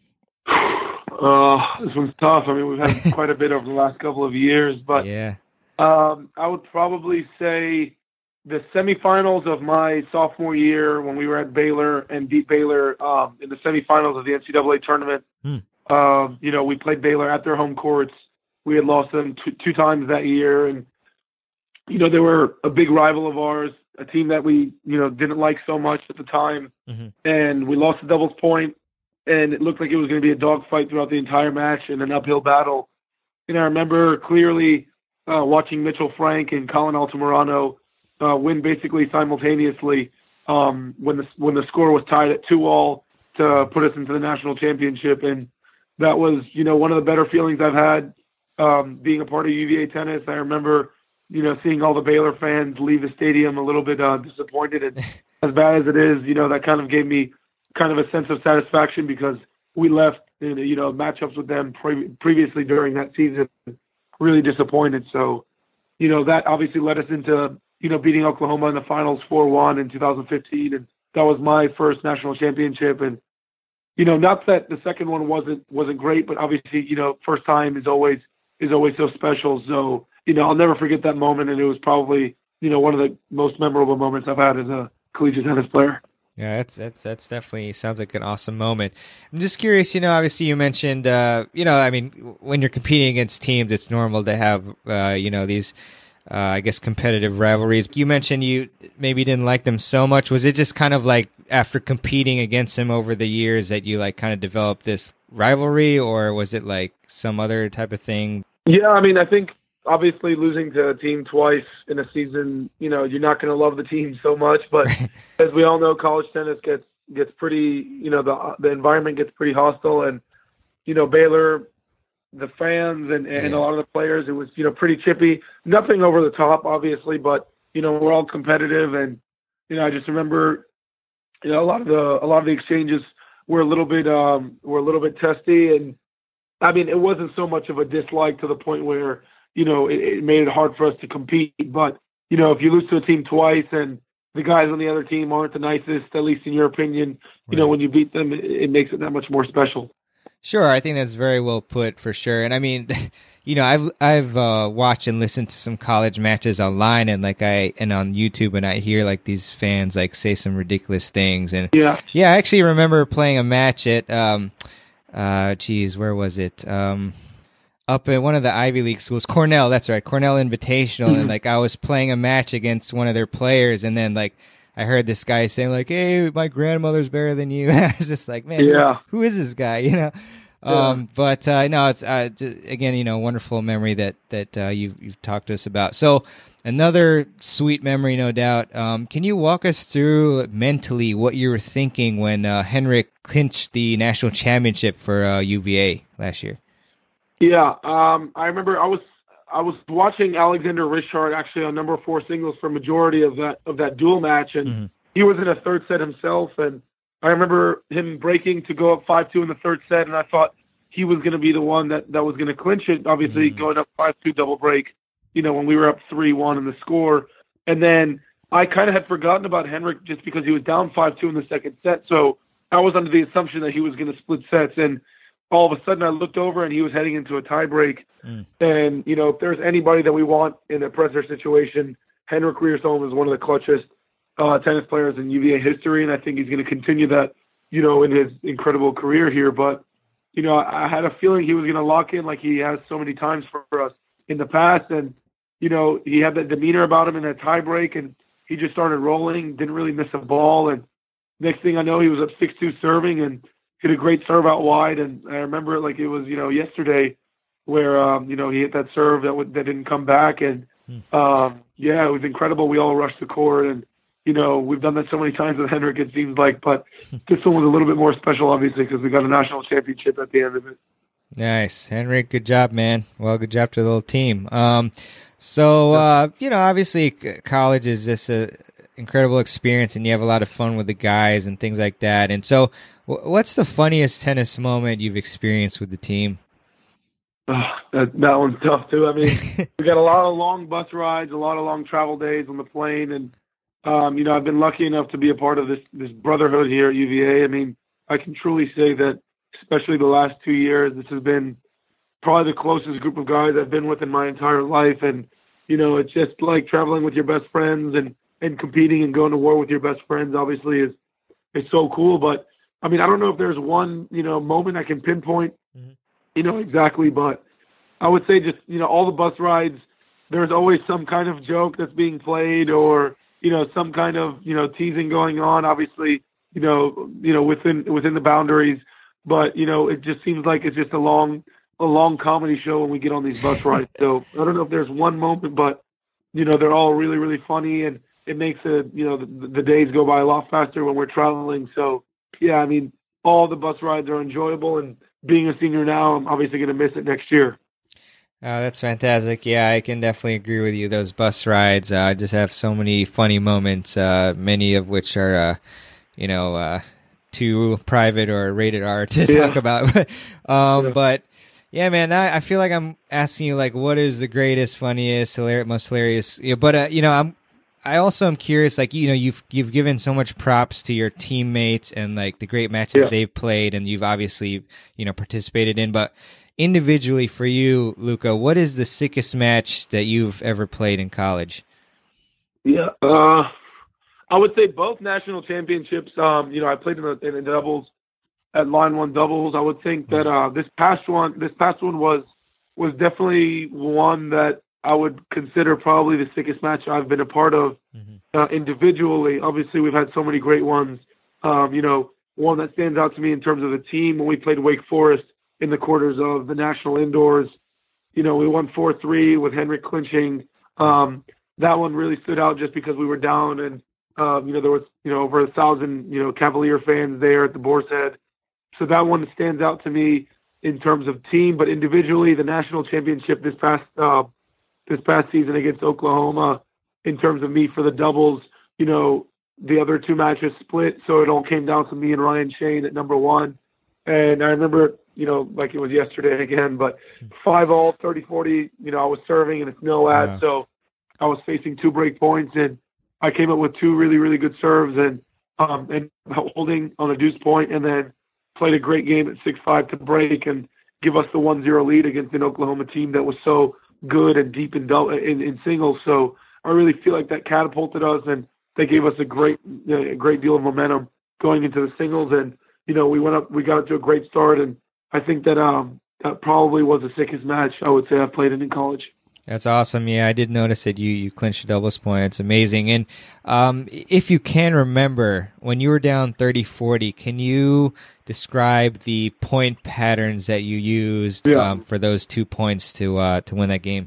Uh, this one's tough. I mean, we've had quite a bit over the last couple of years, but yeah. um, I would probably say the semifinals of my sophomore year when we were at Baylor and beat Baylor um, in the semifinals of the N C double A tournament. Hmm. Um, you know, we played Baylor at their home courts. We had lost them two, two times that year. And, you know, they were a big rival of ours, a team that we, you know, didn't like so much at the time. Mm-hmm. And we lost the doubles point, and it looked like it was going to be a dogfight throughout the entire match and an uphill battle. And I remember clearly uh, watching Mitchell Frank and Colin Altamirano Uh, win basically simultaneously um, when the when the score was tied at two all to put us into the national championship, and that was, you know, one of the better feelings I've had um, being a part of U V A tennis. I remember, you know, seeing all the Baylor fans leave the stadium a little bit uh, disappointed, and as bad as it is, you know, that kind of gave me kind of a sense of satisfaction because we left, in, you know, matchups with them pre- previously during that season really disappointed. So, you know, that obviously led us into, you know, beating Oklahoma in the finals four one in two thousand fifteen. And that was my first national championship. And, you know, not that the second one wasn't, wasn't great, but obviously, you know, first time is always, is always so special. So, you know, I'll never forget that moment. And it was probably, you know, one of the most memorable moments I've had as a collegiate tennis player. Yeah, that's that's that's definitely sounds like an awesome moment. I'm just curious, you know, obviously you mentioned, uh, you know, I mean, when you're competing against teams, it's normal to have, uh, you know, these, uh, I guess, competitive rivalries. You mentioned you maybe didn't like them so much. Was it just kind of like after competing against them over the years that you like kind of developed this rivalry, or was it like some other type of thing? Yeah, I mean, I think obviously losing to a team twice in a season, you know, you're not going to love the team so much. But as we all know, college tennis gets gets pretty, you know, the the environment gets pretty hostile, and you know, Baylor, the fans and and Yeah. a lot of the players, it was, you know, pretty chippy. Nothing over the top, obviously, but you know, we're all competitive, and you know, I just remember, you know, a lot of the a lot of the exchanges were a little bit um were a little bit testy, and I mean, it wasn't so much of a dislike to the point where, you know, it, it made it hard for us to compete. But, you know, if you lose to a team twice and the guys on the other team aren't the nicest, at least in your opinion, you know, Right. when you beat them, it, it makes it that much more special. Sure, I think that's very well put for sure. And I mean, you know, I've I've uh, watched and listened to some college matches online, and like I and on YouTube, and I hear like these fans like say some ridiculous things. And Yeah. yeah, I actually remember playing a match at um, uh, geez, where was it? Um, up at one of the Ivy League schools, Cornell. That's right, Cornell Invitational, Mm-hmm. and like I was playing a match against one of their players, and then like I heard this guy saying like, "Hey, my grandmother's better than you." I was just like, "Man, Yeah. who, who is this guy?" You know. Um, but uh, no, it's uh, j- again, you know, wonderful memory that that uh, you've you've talked to us about. So another sweet memory, no doubt. Um, can you walk us through mentally what you were thinking when uh, Henrik clinched the national championship for uh, U V A last year? Yeah. Um, I remember I was I was watching Alexander Richard actually on number four singles for majority of that of that duel match, and Mhm. he was in a third set himself, and I remember him breaking to go up five two in the third set, and I thought he was going to be the one that, that was going to clinch it, obviously Mhm. going up five two double break, you know, when we were up three one in the score. And then I kind of had forgotten about Henrik just because he was down five two in the second set, so I was under the assumption that he was going to split sets, and all of a sudden I looked over and he was heading into a tie break. Mm. And, you know, if there's anybody that we want in a pressure situation, Henrik Riersholm is one of the clutchest uh, tennis players in U V A history, and I think he's going to continue that, you know, in his incredible career here. But, you know, I, I had a feeling he was going to lock in like he has so many times for, for us in the past. And, you know, he had that demeanor about him in that tie break, and he just started rolling, didn't really miss a ball. And next thing I know, he was up six two serving and hit a great serve out wide. And I remember it like it was, you know, yesterday where, um, you know, he hit that serve that, w- that didn't come back. And, um, yeah, it was incredible. We all rushed the court, and, you know, we've done that so many times with Henrik, it seems like, but this one was a little bit more special, obviously, because we got a national championship at the end of it. Nice, Henrik. Good job, man. Well, good job to the whole team. Um, so uh, you know, obviously, c- college is just a incredible experience, and you have a lot of fun with the guys and things like that. And so, w- what's the funniest tennis moment you've experienced with the team? Oh, that, that one's tough too. I mean, we got a lot of long bus rides, a lot of long travel days on the plane, and um, you know, I've been lucky enough to be a part of this this brotherhood here at U V A. I mean, I can truly say that, especially the last two years, this has been probably the closest group of guys I've been with in my entire life. And you know, it's just like traveling with your best friends and and competing and going to war with your best friends. Obviously, is is so cool. But I mean, I don't know if there's one you know moment I can pinpoint. Mhm. You know, exactly, but I would say just, you know, all the bus rides, there's always some kind of joke that's being played, or, you know, some kind of, you know, teasing going on, obviously, you know, you know, within, within the boundaries. But, you know, it just seems like it's just a long, a long comedy show when we get on these bus rides. So I don't know if there's one moment, but, you know, they're all really, really funny, and it makes it, you know, the, the days go by a lot faster when we're traveling. So, yeah, I mean, all the bus rides are enjoyable, and being a senior now, I'm obviously going to miss it next year. Oh, that's fantastic. Yeah, I can definitely agree with you. Those bus rides uh, just have so many funny moments, uh, many of which are, uh, you know, uh, too private or rated R to Yeah. talk about. um, Yeah. But yeah, man, I, I feel like I'm asking you, like, what is the greatest, funniest, hilarious, most hilarious? You know, but uh, you know, I'm. I also am curious, like, you know, you've you've given so much props to your teammates and like the great matches Yeah. they've played, and you've obviously, you know, participated in. But individually for you, Luca, what is the sickest match that you've ever played in college? Yeah. Uh, I would say both national championships. Um, you know, I played in the, in the doubles at Line One doubles. I would think that uh, this past one, this past one was was definitely one that I would consider probably the sickest match I've been a part of mm-hmm. uh, individually. Obviously, we've had so many great ones. Um, you know, one that stands out to me in terms of the team when we played Wake Forest in the quarters of the national indoors. You know, we won four three with Henrik clinching. Um, that one really stood out just because we were down and, um, you know, there was, you know, over a thousand, you know, Cavalier fans there at the Boar's Head. So that one stands out to me in terms of team, but individually, the national championship this past, uh, this past season against Oklahoma, in terms of me for the doubles, you know, the other two matches split. So it all came down to me and Ryan Shane at number one. And I remember, you know, like it was yesterday again, but five all, thirty forty, you know, I was serving and it's no ad. Yeah. So I was facing two break points and I came up with two really, really good serves and, um, and holding on a deuce point and then played a great game at six five to break and give us the one zero lead against an Oklahoma team that was so good and deep in, in, in singles. So I really feel like that catapulted us and they gave us a great, a great deal of momentum going into the singles. And, you know, we went up, we got up to a great start. And I think that, um, that probably was the sickest match I would say I played in in college. That's awesome. Yeah, I did notice that you, you clinched a doubles point. It's amazing. And um, if you can remember, when you were down thirty forty, can you describe the point patterns that you used yeah. um, for those two points to uh, to win that game?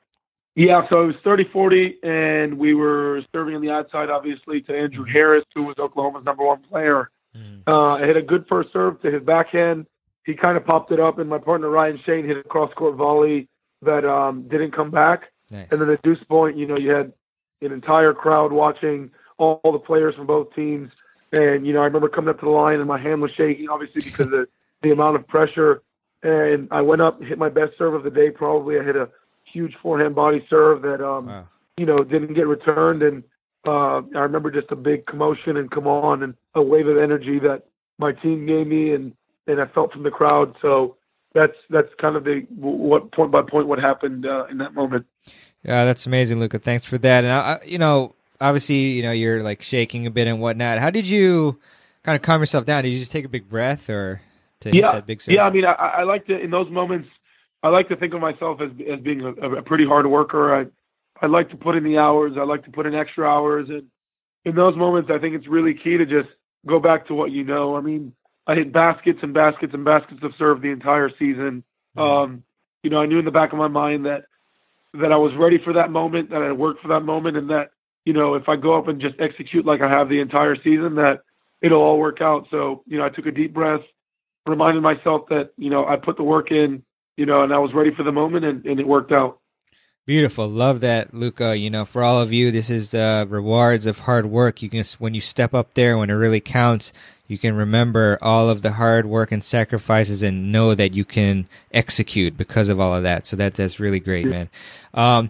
Yeah, so it was thirty forty, and we were serving on the outside, obviously, to Andrew Harris, who was Oklahoma's number one player. Mm. Uh, I hit a good first serve to his backhand. He kind of popped it up, and my partner Ryan Shane hit a cross-court volley that um, didn't come back. Nice. And then at deuce point, you know, you had an entire crowd watching, all, all the players from both teams. And, you know, I remember coming up to the line and my hand was shaking, obviously, because of the, the amount of pressure. And I went up, hit my best serve of the day, probably. I hit a huge forehand body serve that, um, wow. you know, didn't get returned. And uh, I remember just a big commotion and come on and a wave of energy that my team gave me and, and I felt from the crowd. So, That's that's kind of the what point by point what happened uh, in that moment. Yeah, that's amazing, Luka. Thanks for that. And I, you know, obviously, you know, you're like shaking a bit and whatnot. How did you kind of calm yourself down? Did you just take a big breath, or to yeah, hit that big serve? Yeah. I mean, I, I like to in those moments. I like to think of myself as as being a, a pretty hard worker. I I like to put in the hours. I like to put in extra hours, and in those moments, I think it's really key to just go back to what you know. I mean. I hit baskets and baskets and baskets of serve the entire season. Um, you know, I knew in the back of my mind that that I was ready for that moment, that I worked for that moment, and that, you know, if I go up and just execute like I have the entire season, that it'll all work out. So, you know, I took a deep breath, reminded myself that, you know, I put the work in, you know, and I was ready for the moment, and, and it worked out. Beautiful. Love that, Luka. You know, for all of you, this is the rewards of hard work. You can, when you step up there, when it really counts, you can remember all of the hard work and sacrifices and know that you can execute because of all of that. So that, that's really great, man. Um,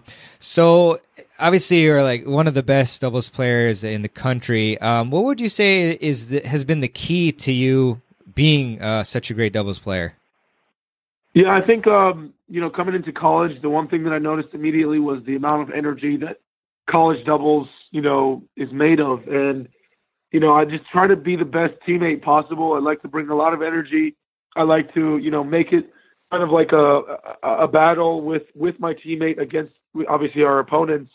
so obviously you're like one of the best doubles players in the country. Um, what would you say is the, has been the key to you being uh, such a great doubles player? Yeah, I think, um, you know, coming into college, the one thing that I noticed immediately was the amount of energy that college doubles, you know, is made of. And, you know, I just try to be the best teammate possible. I like to bring a lot of energy. I like to, you know, make it kind of like a a, a battle with, with my teammate against, obviously, our opponents.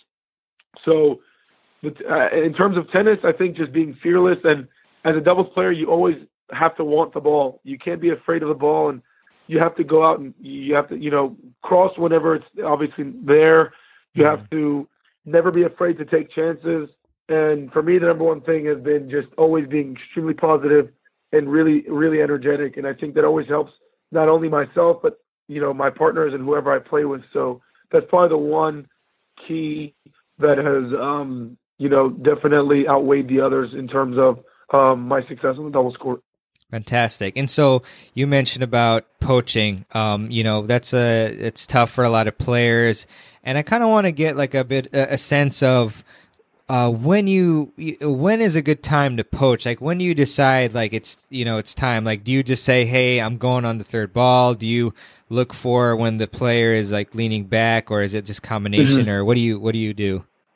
So uh, in terms of tennis, I think just being fearless. And as a doubles player, you always have to want the ball. You can't be afraid of the ball. And you have to go out and you have to, you know, cross whenever it's obviously there. You have to never be afraid to take chances. And for me, the number one thing has been just always being extremely positive and really, really energetic. And I think that always helps not only myself, but, you know, my partners and whoever I play with. So that's probably the one key that has, um, you know, definitely outweighed the others in terms of um, my success on the doubles court. Fantastic. And so you mentioned about poaching. Um, you know, that's a, it's tough for a lot of players. And I kind of want to get like a bit, a sense of, uh, when you, when is a good time to poach? Like when do you decide like it's, you know, it's time? Like, do you just say, hey, I'm going on the third ball? Do you look for when the player is like leaning back, or is it just combination, mm-hmm. or what do you, what do you do?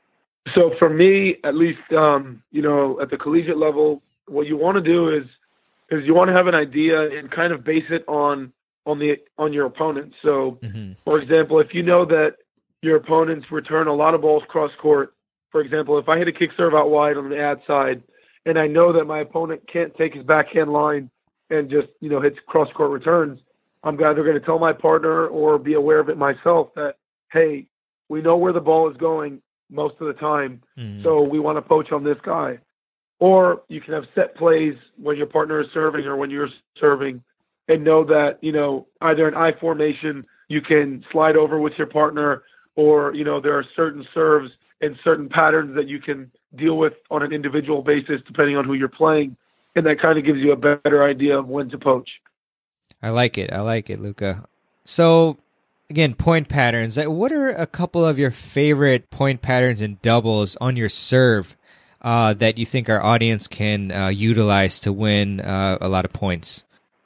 So for me, at least, um, you know, at the collegiate level, what you want to do is is you want to have an idea and kind of base it on on the on your opponent. So, Mm-hmm. for example, if you know that your opponents return a lot of balls cross court, for example, if I hit a kick serve out wide on the ad side, and I know that my opponent can't take his backhand line and just you know hits cross court returns, I'm either going to tell my partner or be aware of it myself that hey, we know where the ball is going most of the time, Mm-hmm. so we want to poach on this guy. Or you can have set plays when your partner is serving or when you're serving and know that, you know, either an I formation you can slide over with your partner or, you know, there are certain serves and certain patterns that you can deal with on an individual basis depending on who you're playing. And that kind of gives you a better idea of when to poach. I like it. I like it, Luca. So, again, point patterns. What are a couple of your favorite point patterns and doubles on your serve uh, that you think our audience can uh, utilize to win uh, a lot of points?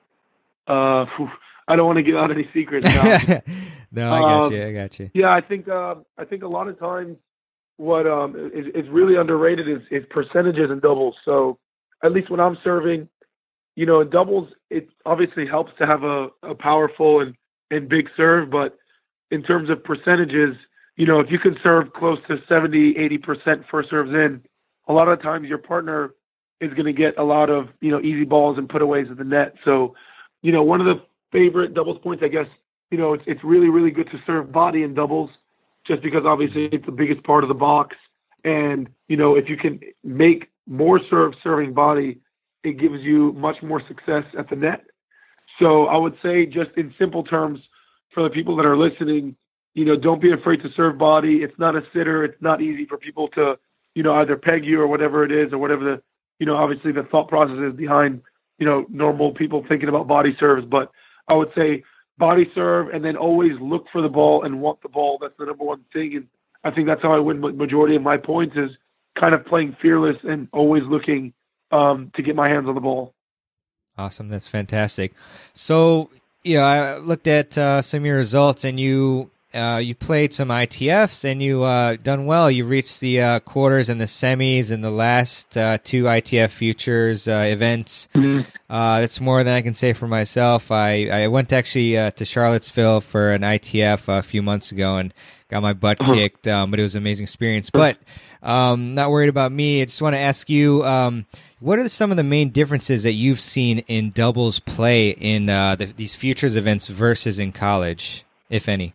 Uh, whew, I don't want to give out any secrets. No, no I got um, you. I got you. Yeah, I think uh, I think a lot of times what um, is, is really underrated is, is percentages and doubles. So at least when I'm serving, you know, in doubles, it obviously helps to have a, a powerful and, and big serve. But in terms of percentages, you know, if you can serve close to seventy, eighty percent first serves in, a lot of times your partner is going to get a lot of, you know, easy balls and putaways at the net. So, you know, one of the favorite doubles points, I guess, you know, it's it's really, really good to serve body in doubles just because obviously it's the biggest part of the box. And, you know, if you can make more serves serving body, it gives you much more success at the net. So I would say just in simple terms for the people that are listening, you know, don't be afraid to serve body. It's not a sitter. It's not easy for people to, you know, either peg you or whatever it is or whatever the, you know, obviously the thought process is behind, you know, normal people thinking about body serves. But I would say body serve and then always look for the ball and want the ball. That's the number one thing. And I think that's how I win majority of my points is kind of playing fearless and always looking um, to get my hands on the ball. Awesome. That's fantastic. So, you know, I looked at uh, some of your results and you uh, you played some I T Fs and you uh, done well. You reached the uh, quarters and the semis in the last uh, two I T F Futures uh, events. Mm-hmm. Uh, that's more than I can say for myself. I, I went actually uh, to Charlottesville for an I T F a few months ago and got my butt kicked, um, but it was an amazing experience. But um, not worried about me. I just want to ask you, um, what are some of the main differences that you've seen in doubles play in uh, the, these futures events versus in college, if any?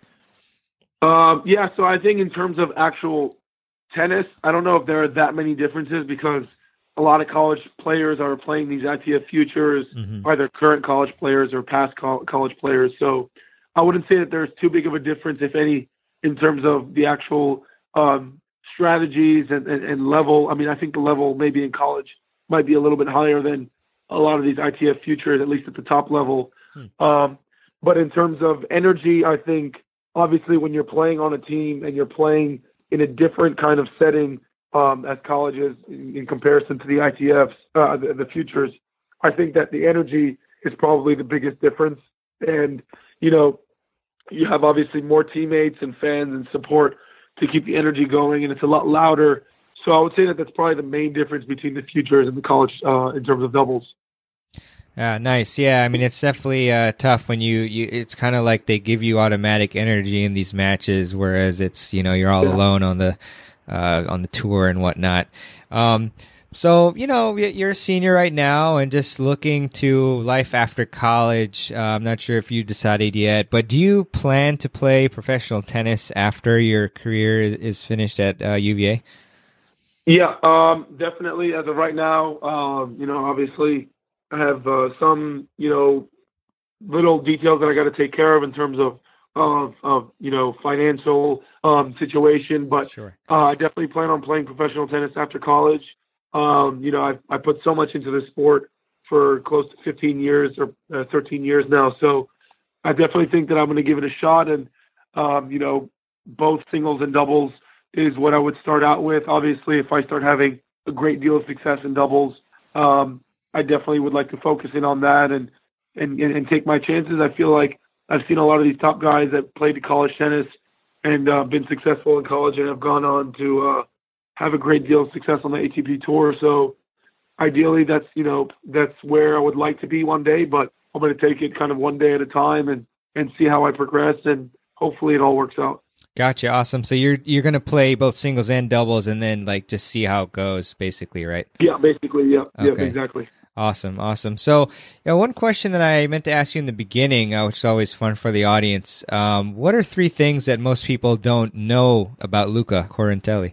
Um, yeah, so I think in terms of actual tennis, I don't know if there are that many differences because a lot of college players are playing these I T F futures, mm-hmm. either current college players or past co- college players. So I wouldn't say that there's too big of a difference, if any, in terms of the actual um, strategies and, and, and level. I mean, I think the level maybe in college might be a little bit higher than a lot of these I T F futures, at least at the top level. Hmm. Um, but in terms of energy, I think obviously when you're playing on a team and you're playing in a different kind of setting um, as colleges in, in comparison to the I T Fs, uh, the, the futures, I think that the energy is probably the biggest difference. And, you know, you have obviously more teammates and fans and support to keep the energy going, and it's a lot louder. So I would say that that's probably the main difference between the futures and the college uh, in terms of doubles. Uh, nice. Yeah, I mean, it's definitely uh, tough when you, you it's kind of like they give you automatic energy in these matches, whereas it's, you know, you're all yeah. alone on the uh, on the tour and whatnot. Um, so, you know, you're a senior right now and just looking to life after college. Uh, I'm not sure if you decided yet, but do you plan to play professional tennis after your career is finished at uh, U V A? Yeah, um, definitely. As of right now, um, you know, obviously I have uh, some, you know, little details that I got to take care of in terms of, of, of you know, financial um, situation. But sure. uh, I definitely plan on playing professional tennis after college. Um, you know, I I put so much into the sport for close to fifteen years or uh, thirteen years now. So I definitely think that I'm going to give it a shot. And, um, you know, both singles and doubles is what I would start out with. Obviously, if I start having a great deal of success in doubles, um, I definitely would like to focus in on that and, and, and take my chances. I feel like I've seen a lot of these top guys that played college tennis and uh, been successful in college and have gone on to, uh, have a great deal of success on the A T P tour. So ideally, that's you know that's where I would like to be one day. But I'm going to take it kind of one day at a time and and see how I progress, and hopefully it all works out. Gotcha, awesome. So you're you're going to play both singles and doubles, and then like just see how it goes, basically, right? Yeah, basically, yeah, Okay. yeah, exactly. Awesome, awesome. So, you know, one question that I meant to ask you in the beginning, uh, which is always fun for the audience, um, what are three things that most people don't know about Luca Corantelli?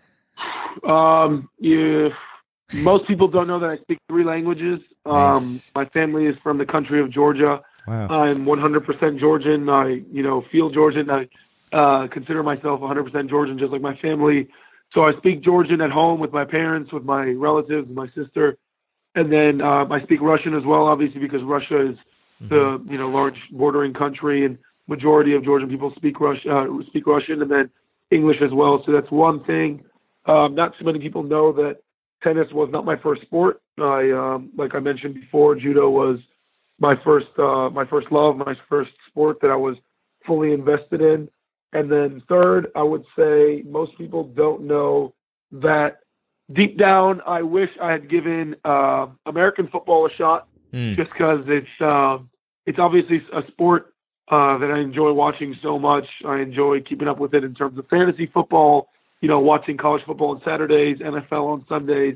Um, yeah, most people don't know that I speak three languages. Um, Nice. My family is from the country of Georgia. Wow. I'm one hundred percent Georgian. I, you know, feel Georgian. I uh, consider myself one hundred percent Georgian, just like my family. So I speak Georgian at home with my parents, with my relatives, with my sister. And then um, I speak Russian as well, obviously, because Russia is the you know large bordering country, and majority of Georgian people speak Rush uh, speak Russian, and then English as well. So that's one thing. Um, not too many people know that tennis was not my first sport. I um, like I mentioned before, judo was my first uh, my first love, my first sport that I was fully invested in. And then third, I would say most people don't know that deep down, I wish I had given uh, American football a shot, Mm. just because it's uh, it's obviously a sport uh, that I enjoy watching so much. I enjoy keeping up with it in terms of fantasy football, you know, watching college football on Saturdays, N F L on Sundays,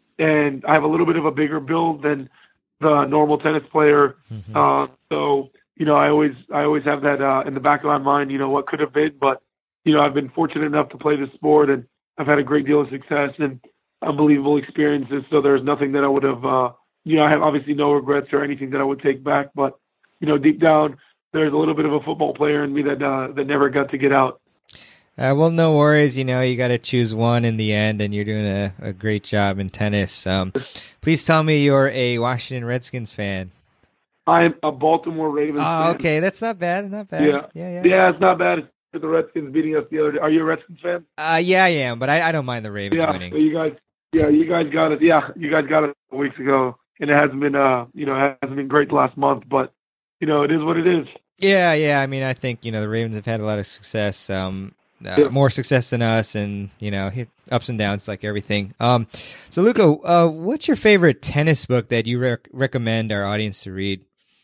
and I have a little bit of a bigger build than the normal tennis player. Mhm. Uh, so you know, I always I always have that uh, in the back of my mind. You know, what could have been, but you know, I've been fortunate enough to play this sport, and I've had a great deal of success and unbelievable experiences. So there's nothing that I would have, uh, you know, I have obviously no regrets or anything that I would take back. But you know, deep down, there's a little bit of a football player in me that uh, that never got to get out. Uh, well, no worries. You know, you got to choose one in the end, and you're doing a, a great job in tennis. Um, please tell me you're a Washington Redskins fan. I'm a Baltimore Ravens Oh, fan. okay. That's not bad. Not bad. Yeah. Yeah, yeah. Yeah, it's not bad. It's the Redskins beating us the other day. Are you a Redskins fan? Uh, yeah, I am, but I, I don't mind the Ravens Yeah. winning. So you guys, yeah, you guys got it. Yeah, you guys got it a couple weeks ago, and it hasn't been, uh, you know, it hasn't been great the last month, but you know, it is what it is. Yeah, yeah. I mean, I think, you know, the Ravens have had a lot of success, um, uh, Yeah. more success than us, and, you know, hit ups and downs like everything. Um, so, Luca, uh, what's your favorite tennis book that you rec- recommend our audience to read?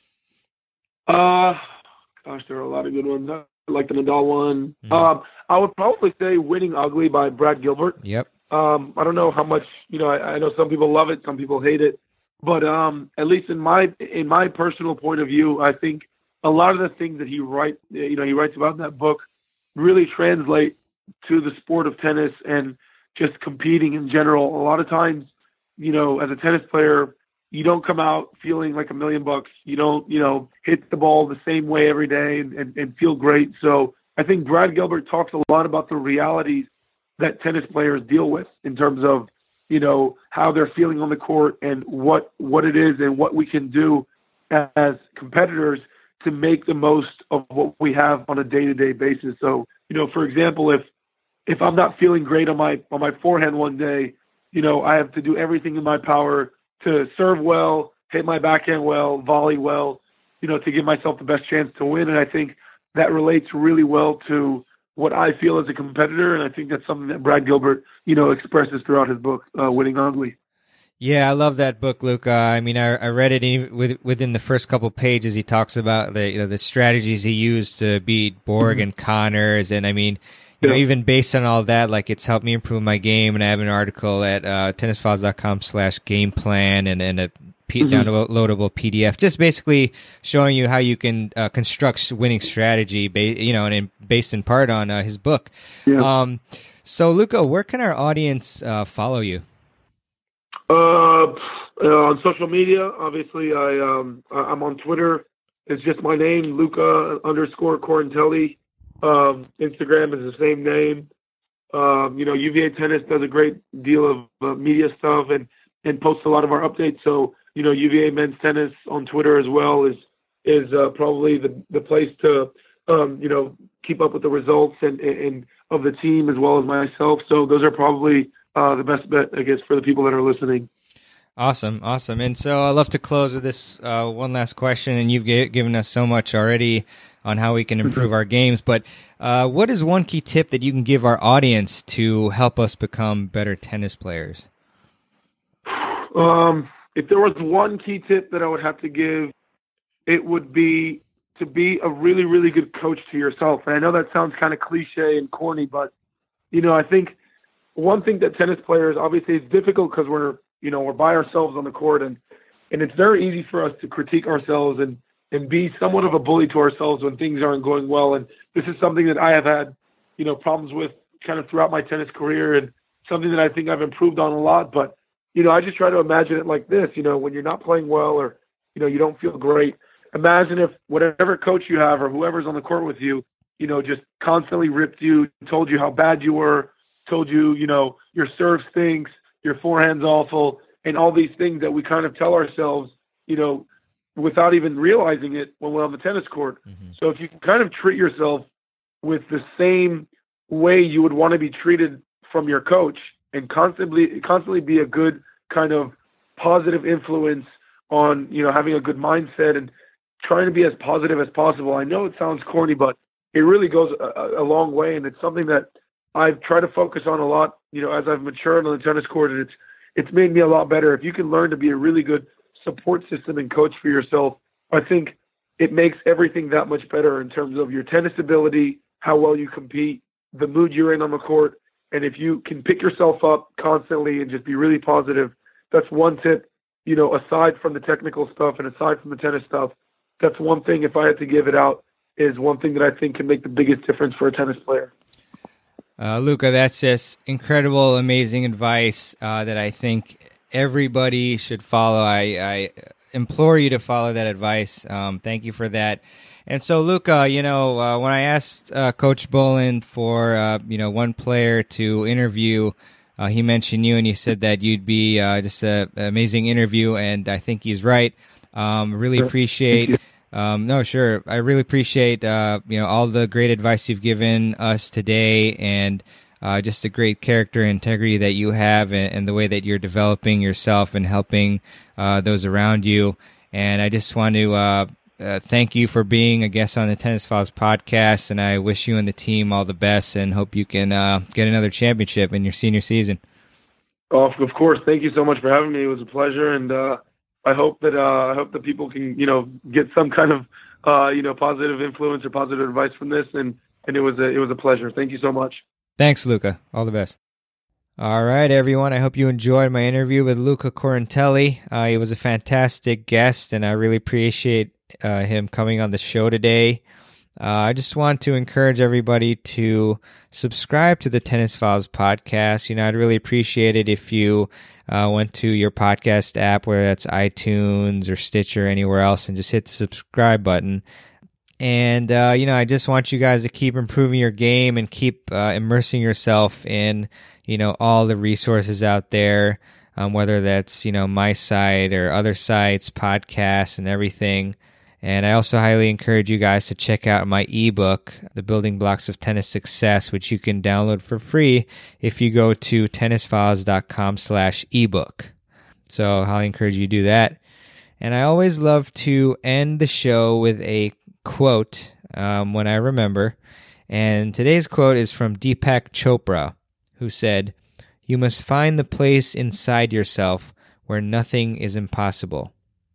Uh, gosh, there are a lot of good ones. I like the Nadal one. Mhm. Um, I would probably say Winning Ugly by Brad Gilbert. Yep. Um, I don't know how much, you know, I, I know some people love it, some people hate it, but um, at least in my in my personal point of view, I think a lot of the things that he write, you know, he writes about in that book really translate to the sport of tennis and just competing in general. A lot of times, you know, as a tennis player, you don't come out feeling like a million bucks. You don't, you know, hit the ball the same way every day and, and, and feel great. So I think Brad Gilbert talks a lot about the realities that tennis players deal with in terms of, you know, how they're feeling on the court and what, what it is and what we can do as competitors to make the most of what we have on a day-to-day basis. So, you know, for example, if, if I'm not feeling great on my, on my forehand one day, you know, I have to do everything in my power to serve well, hit my backhand well, volley well, you know, to give myself the best chance to win. And I think that relates really well to what I feel as a competitor. And I think that's something that Brad Gilbert, you know, expresses throughout his book, uh, Winning Ugly. Yeah, I love that book, Luca. I mean, I, I read it even with, within the first couple pages. He talks about the, you know, the strategies he used to beat Borg Mhm. and Connors. And I mean, you know, Yeah. even based on all that, like it's helped me improve my game. And I have an article at uh, tennisfiles.com slash game plan and, and a P- Mhm. downloadable P D F, just basically showing you how you can uh, construct winning strategy, ba- you know, and in, based in part on uh, his book. Yeah. Um, so, Luca, where can our audience uh, follow you? Uh, uh, on social media, obviously, I um, I- I'm on Twitter. It's just my name, Luca underscore Corantelli. Um, Instagram is the same name. Um, you know, U V A Tennis does a great deal of uh, media stuff and and posts a lot of our updates. So, you know, U V A Men's Tennis on Twitter as well is is uh, probably the the place to um, you know, keep up with the results and and of the team as well as myself. So those are probably uh, the best bet, I guess, for the people that are listening. Awesome, awesome. And so I'd love to close with this uh, one last question, and you've g- given us so much already. on how we can improve our games. But uh, what is one key tip that you can give our audience to help us become better tennis players? Um, if there was one key tip that I would have to give, it would be to be a really, really good coach to yourself. And I know that sounds kind of cliche and corny, but, you know, I think one thing that tennis players, obviously it's difficult because we're, you know, we're by ourselves on the court, and, and it's very easy for us to critique ourselves and, and be somewhat of a bully to ourselves when things aren't going well. And this is something that I have had, you know, problems with kind of throughout my tennis career, and something that I think I've improved on a lot. But, you know, I just try to imagine it like this, you know, when you're not playing well, or, you know, you don't feel great, imagine if whatever coach you have or whoever's on the court with you, you know, just constantly ripped you, told you how bad you were, told you, you know, your serve stinks, your forehand's awful, and all these things that we kind of tell ourselves, you know, without even realizing it when we're on the tennis court. Mm-hmm. So if you can kind of treat yourself with the same way you would want to be treated from your coach, and constantly, constantly be a good kind of positive influence on, you know, having a good mindset and trying to be as positive as possible. I know it sounds corny, but it really goes a, a long way. And it's something that I've tried to focus on a lot, you know, as I've matured on the tennis court, and it's, it's made me a lot better. If you can learn to be a really good support system and coach for yourself, I think it makes everything that much better in terms of your tennis ability, how well you compete, the mood you're in on the court. And if you can pick yourself up constantly and just be really positive, that's one tip, you know, aside from the technical stuff and aside from the tennis stuff. That's one thing, if I had to give it out, is one thing that I think can make the biggest difference for a tennis player. Uh, Luca, that's just incredible, amazing advice uh, that I think everybody should follow. I, I implore you to follow that advice. Um, thank you for that. And so, Luca, you know, uh, when I asked uh, Coach Boland for, uh, you know, one player to interview, uh, he mentioned you, and he said that you'd be uh, just a, an amazing interview, and I think he's right. Um, really appreciate... Um, no, sure. I really appreciate, uh, you know, all the great advice you've given us today, and uh, just the great character and integrity that you have, and, and the way that you're developing yourself and helping uh, those around you. And I just want to uh, uh, thank you for being a guest on the Tennis Files podcast, and I wish you and the team all the best, and hope you can uh, get another championship in your senior season. Oh, of course. Thank you so much for having me. It was a pleasure, and uh, I hope that uh, I hope that people can, you know, get some kind of, uh, you know, positive influence or positive advice from this, and, and it was a, it was a pleasure. Thank you so much. Thanks, Luca. All the best. All right, everyone. I hope you enjoyed my interview with Luca Corantelli. Uh, he was a fantastic guest, and I really appreciate uh, him coming on the show today. Uh, I just want to encourage everybody to subscribe to the Tennis Files podcast. You know, I'd really appreciate it if you uh, went to your podcast app, whether that's iTunes or Stitcher or anywhere else, and just hit the subscribe button. And, uh, you know, I just want you guys to keep improving your game and keep uh, immersing yourself in, you know, all the resources out there, um, whether that's, you know, my site or other sites, podcasts, and everything. And I also highly encourage you guys to check out my ebook, The Building Blocks of Tennis Success, which you can download for free if you go to tennisfiles.com slash ebook. So I highly encourage you to do that. And I always love to end the show with a quote um, when I remember. And today's quote is from Deepak Chopra, who said, "You must find the place inside yourself where nothing is impossible."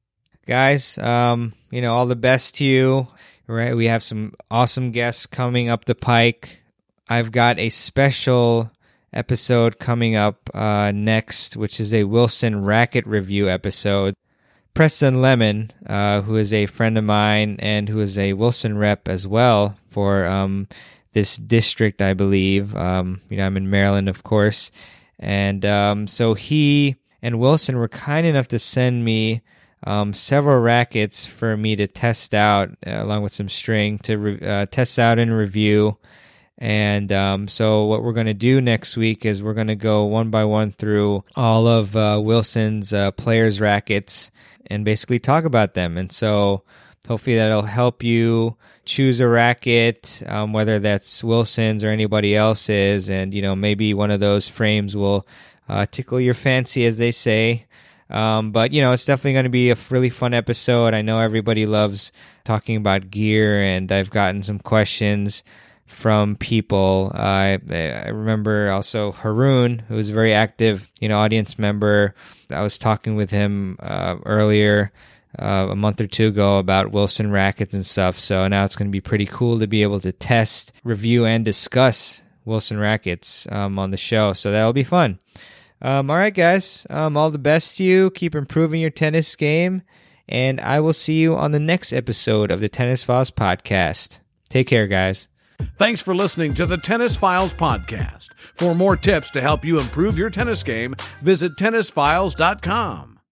Guys, um, you know, all the best to you, right? We have some awesome guests coming up the pike. I've got a special episode coming up uh, next, which is a Wilson racket review episode. Preston Lemon, uh, who is a friend of mine and who is a Wilson rep as well for um, this district, I believe. Um, you know, I'm in Maryland, of course. And um, so he and Wilson were kind enough to send me Um, several rackets for me to test out, uh, along with some string to re- uh, test out and review. And um, so what we're going to do next week is we're going to go one by one through all of uh, Wilson's uh, players' rackets and basically talk about them. And so hopefully that'll help you choose a racket, um, whether that's Wilson's or anybody else's. And, you know, maybe one of those frames will uh, tickle your fancy, as they say. Um, but, you know, it's definitely going to be a really fun episode. I know everybody loves talking about gear, and I've gotten some questions from people. Uh, I, I remember also Haroon, who was a very active, you know, audience member. I was talking with him uh, earlier uh, a month or two ago about Wilson rackets and stuff. So now it's going to be pretty cool to be able to test, review, and discuss Wilson rackets um, on the show. So that'll be fun. Um, all right, guys. Um, all the best to you. Keep improving your tennis game. And I will see you on the next episode of the Tennis Files Podcast. Take care, guys. Thanks for listening to the Tennis Files Podcast. For more tips to help you improve your tennis game, visit tennis files dot com.